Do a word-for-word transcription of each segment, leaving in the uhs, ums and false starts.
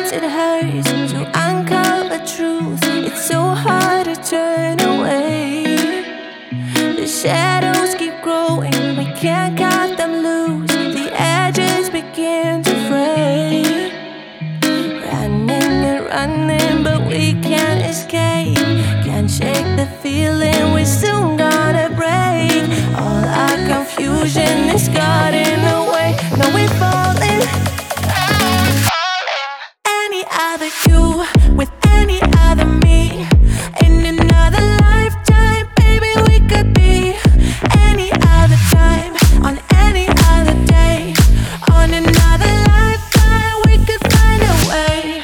sometimes it hurts to uncover truth. It's so hard to turn away. The shadows keep growing, we can't cut them loose. The edges begin to fray. Running and running, but we can't escape. Can't shake the feeling, we soon gotta break. All our confusion is getting away. Now we're falling. Any other you with any other me. In another lifetime, baby, we could be. Any other time, on any other day. On another lifetime, we could find a way.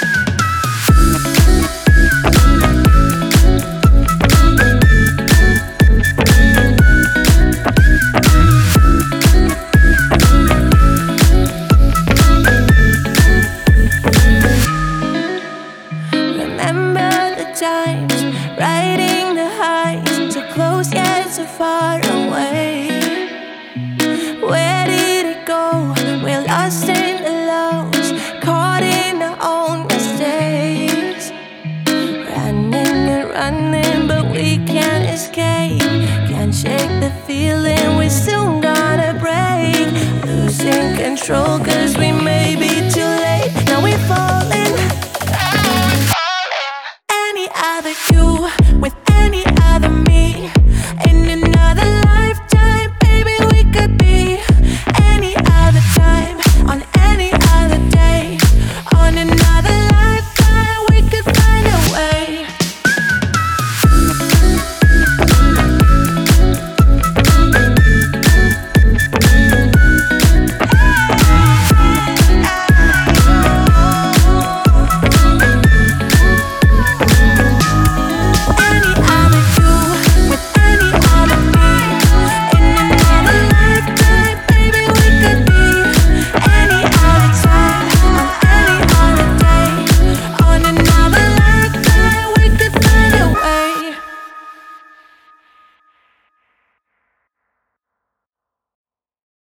Remember the times, riding the highs, so close yet so far away. Where did it go? We're lost in the lows, caught in our own mistakes. Running and running, but we can't escape. Can't shake the feeling, we soon gotta break. Losing control, cause we